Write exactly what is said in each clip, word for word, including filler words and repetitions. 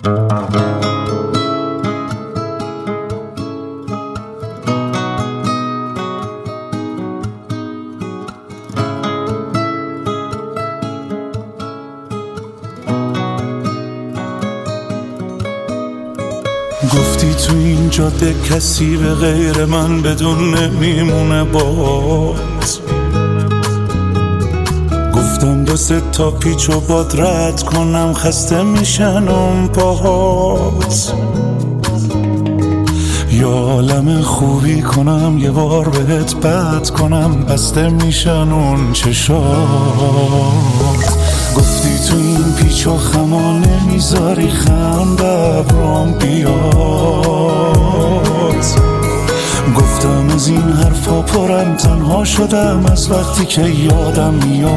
گفتی تو این جاده کسی به غیر من بدون نمیمونه باز. گفتم دو سه تا پیچ و باد رد کنم خسته میشن اون پاهات. یا عالم خوبی کنم یه بار بهت بد کنم بسته میشن اون چشات. گفتی تو این پیچ و خما نمیذاری خنده برام بیاد. گفتم از این حرفا پرم تنها شدم از وقتی که یادم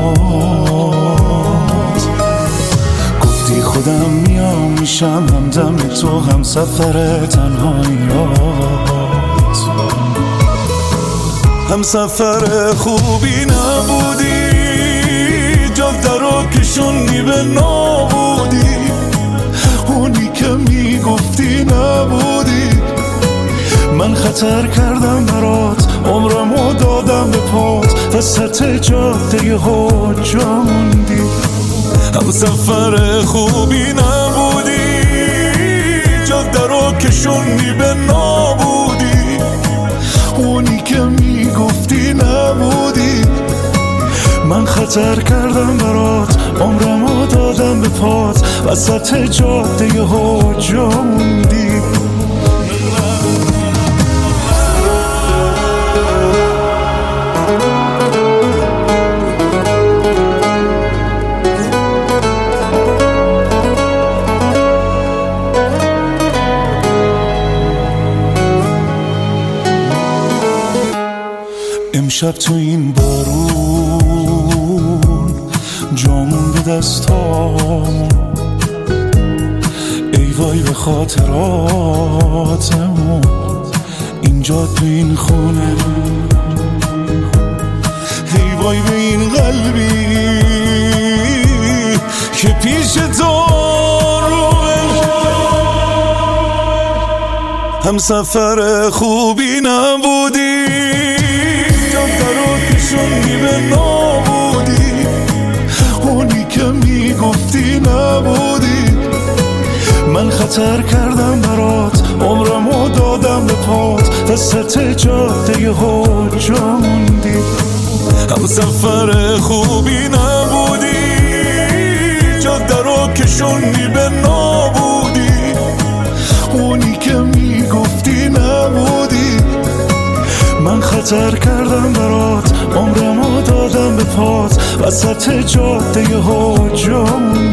میاد. گفتی خودم میام میشم همدم تو هم سفر تنهاییات. هم سفر خوبی نبودی جاده رو کشوندی به نابودی. اونی که میگفتی نبودی. من خطر کردم برات عمرمو دادم به پات وسط جاده ها جا موندی. هم سفر خوبی نبودی جاده رو کشوندی به نابودی. اونی که میگفتی نبودی. من خطر کردم برات عمرمو دادم به پات وسط جاده ها جا موندی. امشب تو این بارون جامون به دستامون. ای وای به خاطراتمون اینجا تو این خونه. ای وای به این قلبی که پیش تو روش. هم سفر خوبی نبودی جاده رو کشوندی به نابودی. اونی که میگفتی نبودی. من خطر کردم برات عمرمو دادم به پات وسط جاده ها جا موندی. هم سفر خوبی نبودی جاده رو کشوندی به نابودی. اونی که میگفتی نبودی. من خطر کردم برات عمرمو دادم به پات وسط جاده ها جا موندی.